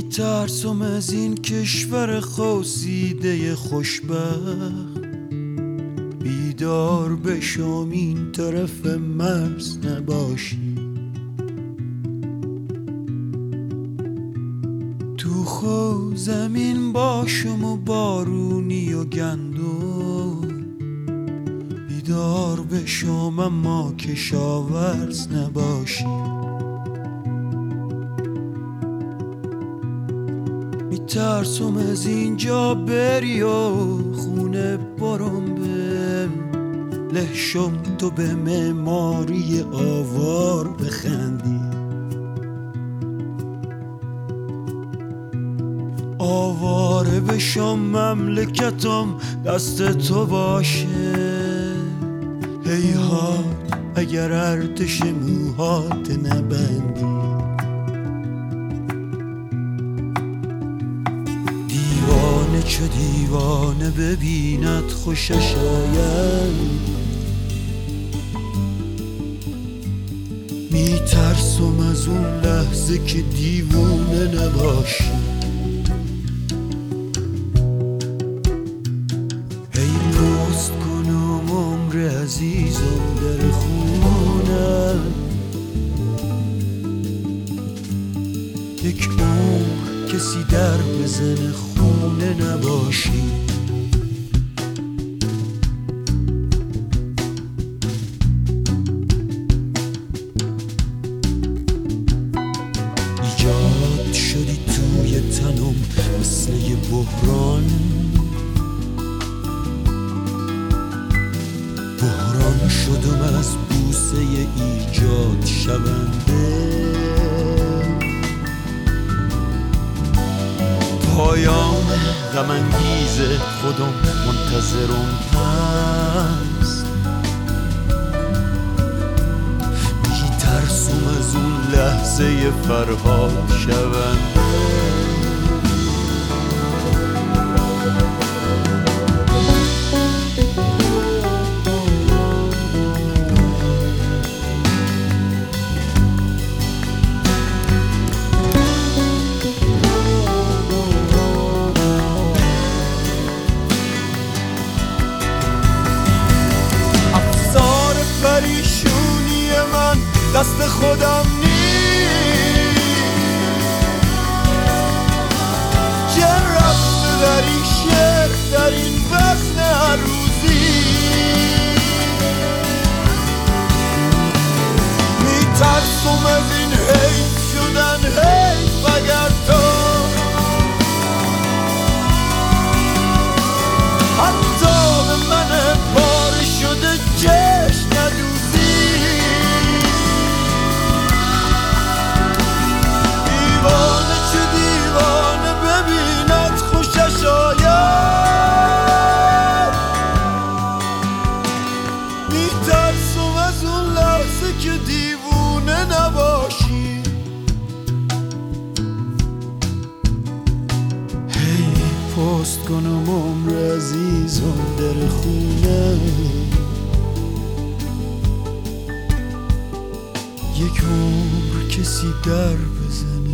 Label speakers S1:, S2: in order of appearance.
S1: میترسم از این کشور خواسیده خوشبخت، بیدار بشم این طرف مرز نباشی. تو خو زمین باشم و بارونی و گندم، بیدار بشم اما کشاورز نباشی. میترسم از اینجا بری و خونه برم به لهشم، تو به معماری آوار بخندی. آواره بشم مملکتم دست تو باشه، هیهات اگر ارتش موهات نبندی. دیوانه چه دیوانه ببیند خوشش آید، میترسم از اون لحظه که دیوونه نباشی. هی پست کنم عمر عزیزم در خونه، یک عمر کسی در بزن خونه نباشی. ایجاد شدی توی تنم مثل یه بحران، بحران شدم از بوسه ایجاد شونده. پایان غم انگیز خودم منتظرم هست، میترسم از اون لحظه فرهاد شونده. پریشونی من دست خودم نیست، چه رفته در این شعر در این وزن هر روزی. میترسم از این حیف شدن حیف اگر تو حتی به من پاره شده چشم ندوزی. دیوانه چه دیوانه ببیند خوشش آید، میترسم از اون لحظه که دیوونه نباشی. هی پست کنم عمر عزیزم در خونه، یک عمر کسی در بزنه